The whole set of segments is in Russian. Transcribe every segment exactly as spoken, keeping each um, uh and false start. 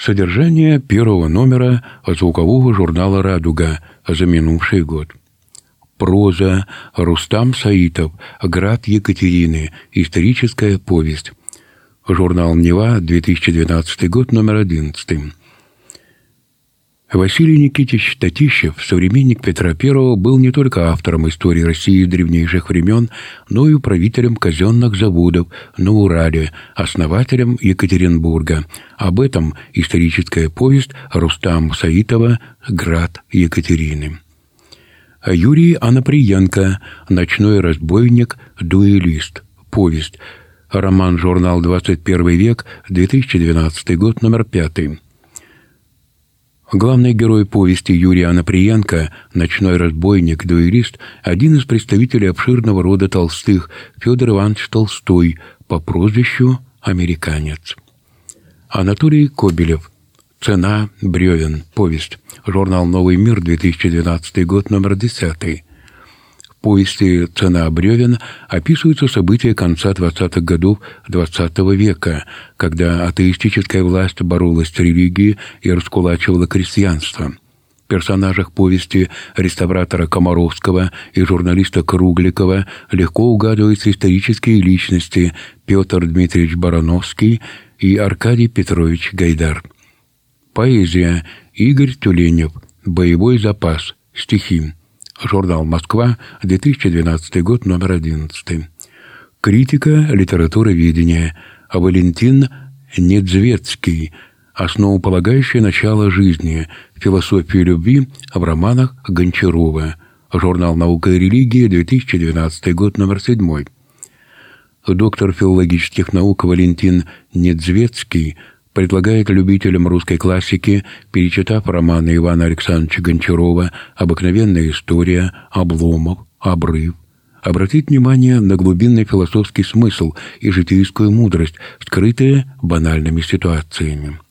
Содержание первого номера звукового журнала «Радуга» за минувший год. Проза. Рустам Саитов. «Град Екатерины. Историческая повесть». Журнал «Нева», две тысячи двенадцатый год, номер одиннадцатый. Василий Никитич Татищев, современник Петра Первого, был не только автором истории России древнейших времен, но и управителем казенных заводов на Урале, основателем Екатеринбурга. Об этом историческая повесть Рустама Саитова «Град Екатерины». Юрий Анаприенко. «Ночной разбойник. Дуэлист». Повесть. Роман «Журнал двадцать первый век», две тысячи двенадцатый год, номер пятый. Главный герой повести Юрий Анаприенко, «Ночной разбойник, дуэлист», один из представителей обширного рода Толстых, Федор Иванович Толстой, по прозвищу «Американец». Анатолий Кобелев. «Цена бревен». Повесть. Журнал «Новый мир», две тысячи двенадцатый год, номер десятый. В повести «Цена бревен» описываются события конца двадцатых годов двадцатого века, когда атеистическая власть боролась с религией и раскулачивала крестьянство. В персонажах повести реставратора Комаровского и журналиста Кругликова легко угадываются исторические личности Петр Дмитриевич Барановский и Аркадий Петрович Гайдар. Поэзия. Игорь Тюленев. «Боевой запас». Стихи. Журнал «Москва», две тысячи двенадцатый год, номер одиннадцатый. Критика литературоведения. Валентин Недзвецкий. «Основополагающее начало жизни. Философия любви» в романах Гончарова. Журнал «Наука и религия», две тысячи двенадцатый год, номер седьмой. Доктор филологических наук Валентин Недзвецкий предлагает любителям русской классики, перечитав романы Ивана Александровича Гончарова «Обыкновенная история», «Обломов», «Обрыв», обратить внимание на глубинный философский смысл и житейскую мудрость, скрытые банальными ситуациями.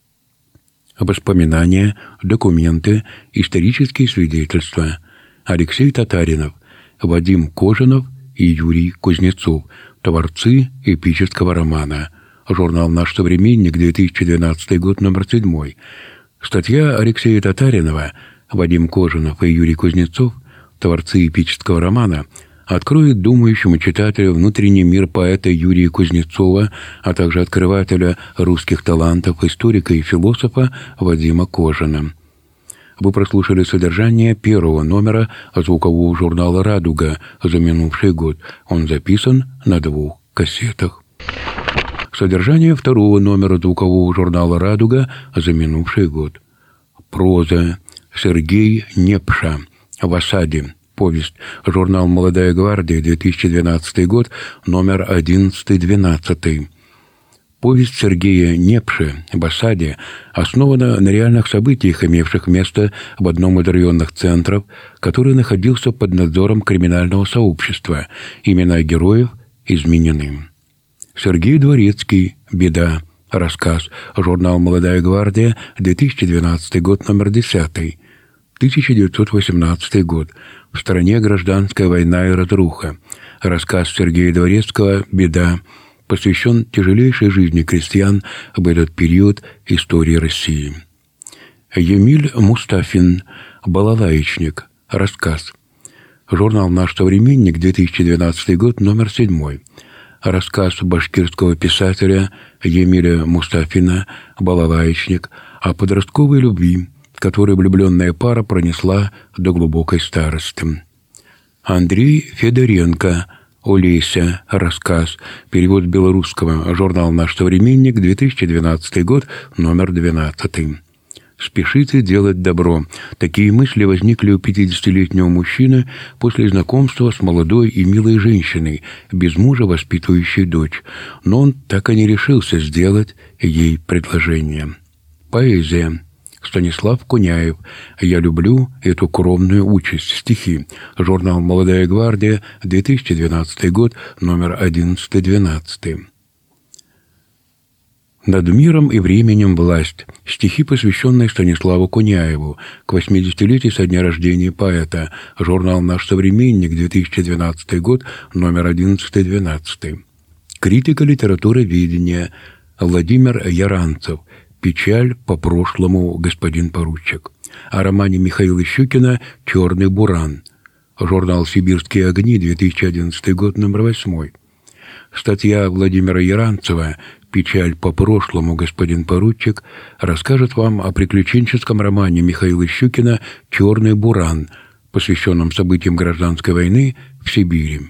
Воспоминания, документы, исторические свидетельства. Алексей Татаринов, Вадим Кожанов и Юрий Кузнецов. Творцы эпического романа. Журнал «Наш современник», две тысячи двенадцатый год, номер седьмой. Статья Алексея Татаринова, Вадим Кожанов и Юрий Кузнецов, творцы эпического романа, откроет думающему читателю внутренний мир поэта Юрия Кузнецова, а также открывателя русских талантов, историка и философа Вадима Кожана. Вы прослушали содержание первого номера звукового журнала «Радуга» за минувший год. Он записан на двух кассетах. Содержание второго номера звукового журнала «Радуга» за минувший год. Проза. Сергей Непша. «В осаде». Повесть. Журнал «Молодая гвардия», две тысячи двенадцатый год, номер одиннадцатый-двенадцатый. Повесть Сергея Непши «В осаде» основана на реальных событиях, имевших место в одном из районных центров, который находился под надзором криминального сообщества. Имена героев изменены. Сергей Дворецкий. «Беда». Рассказ. Журнал «Молодая гвардия», две тысячи двенадцатый год, номер десятый. тысяча девятьсот восемнадцатый год. В стране гражданская война и разруха. Рассказ Сергея Дворецкого «Беда» посвящен тяжелейшей жизни крестьян в этот период истории России. Емиль Мустафин. «Балалаечник». Рассказ. Журнал «Наш современник», две тысячи двенадцатый год, номер седьмой. Рассказ башкирского писателя Емиля Мустафина «Балалаечник» о подростковой любви, которую влюбленная пара пронесла до глубокой старости. Андрей Федоренко. «Олеся». Рассказ. Перевод белорусского. Журнал «Наш современник», две тысячи двенадцатый год, номер двенадцатый. «Спешите делать добро». Такие мысли возникли у пятидесятилетнего мужчины после знакомства с молодой и милой женщиной, без мужа воспитывающей дочь, но он так и не решился сделать ей предложение. Поэзия. Станислав Куняев. «Я люблю эту кровную участь». Стихи. Журнал «Молодая гвардия», две тысячи двенадцатый год, номер одиннадцатый-двенадцатый. «Над миром и временем власть». Стихи, посвященные Станиславу Куняеву к восьмидесятилетию со дня рождения поэта. Журнал «Наш современник», две тысячи двенадцатый год, номер одиннадцатый-двенадцатый. Критика литературоведения. Владимир Яранцев. «Печаль по прошлому, господин поручик». О романе Михаила Щукина «Черный буран». Журнал «Сибирские огни», две тысячи одиннадцатый год, номер восьмой. Статья Владимира Яранцева «Печаль по прошлому, господин поручик» расскажет вам о приключенческом романе Михаила Щукина «Черный буран», посвященном событиям гражданской войны в Сибири.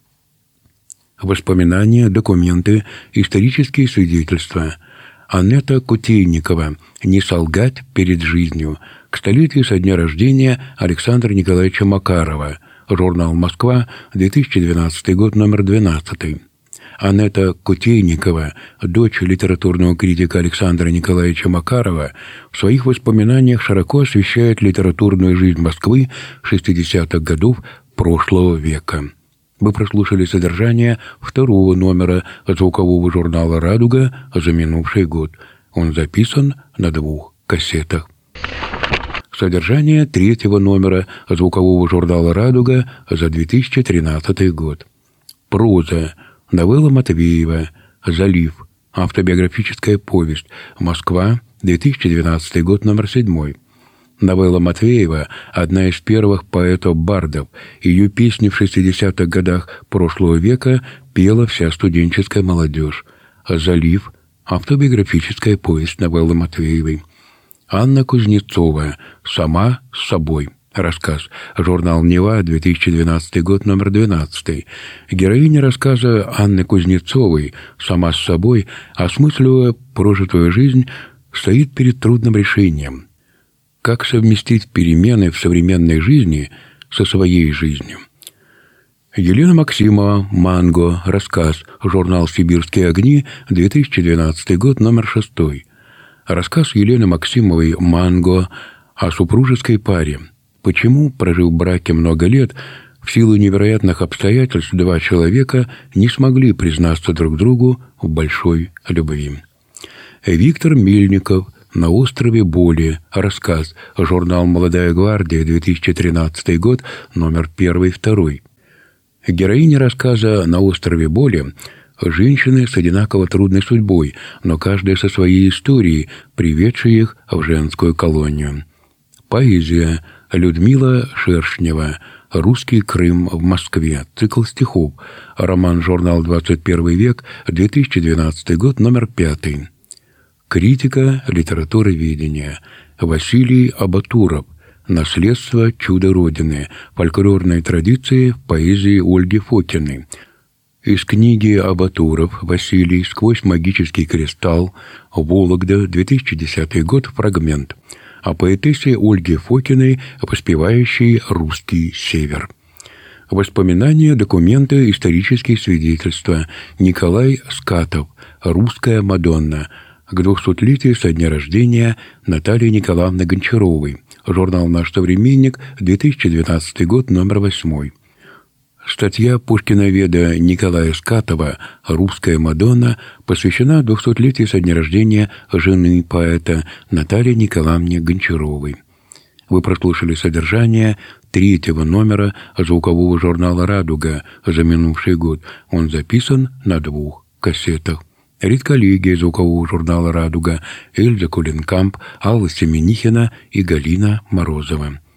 Воспоминания, документы, исторические свидетельства. Аннета Кутейникова «Не солгать перед жизнью». К столетию со дня рождения Александра Николаевича Макарова. Журнал «Москва», две тысячи двенадцатый год, номер двенадцатый. Аннета Кутейникова, дочь литературного критика Александра Николаевича Макарова, в своих воспоминаниях широко освещает литературную жизнь Москвы шестидесятых годов прошлого века. Вы прослушали содержание второго номера звукового журнала «Радуга» за минувший год. Он записан на двух кассетах. Содержание третьего номера звукового журнала «Радуга» за две тысячи тринадцатый год. Проза. Новелла Матвеева «Залив». Автобиографическая повесть. Москва, две тысячи двенадцатый год, номер седьмой. Новелла Матвеева – одна из первых поэтов-бардов. Ее песни в шестидесятых годах прошлого века пела вся студенческая молодежь. «Залив». Автобиографическая повесть новеллы Матвеевой. Анна Кузнецова «Сама с собой». Рассказ. Журнал «Нева», две тысячи двенадцатый год, номер двенадцатый. Героиня рассказа Анны Кузнецовой «Сама с собой», осмысливая прожитую жизнь, стоит перед трудным решением. Как совместить перемены в современной жизни со своей жизнью? Елена Максимова «Манго». Рассказ. Журнал «Сибирские огни», две тысячи двенадцатый год, номер шестой. Рассказ Елены Максимовой «Манго» о супружеской паре. Почему, прожив в браке много лет, в силу невероятных обстоятельств два человека не смогли признаться друг другу в большой любви. Виктор Мельников «На острове боли». Рассказ. Журнал «Молодая гвардия», две тысячи тринадцатый год, номер первый и второй. Героиня рассказа «На острове боли» женщины с одинаково трудной судьбой, но каждая со своей историей, приведшей их в женскую колонию. Поэзия. Людмила Шершнева «Русский Крым в Москве». Цикл стихов. Роман «Журнал двадцать первый век», две тысячи двенадцатый год, номер пятый. Критика литературоведения. Василий Абатуров «Наследство чуда Родины. Фольклорные традиции в поэзии Ольги Фокиной». Из книги Абатуров Василий «Сквозь магический кристалл. Вологда», две тысячи десятый год, фрагмент. О поэтессе Ольге Фокиной, воспевающей русский север. Воспоминания, документы, исторические свидетельства. Николай Скатов «Русская Мадонна». К двухсотлетию со дня рождения Натальи Николаевны Гончаровой. Журнал «Наш современник», две тысячи двенадцатый год, номер восьмой. Статья пушкиноведа Николая Скатова «Русская Мадонна» посвящена двухсотлетию со дня рождения жены поэта Натальи Николаевны Гончаровой. Вы прослушали содержание третьего номера звукового журнала «Радуга» за минувший год. Он записан на двух кассетах. Редколлегия звукового журнала «Радуга» Эльза Кулинкамп, Алла Семенихина и Галина Морозова.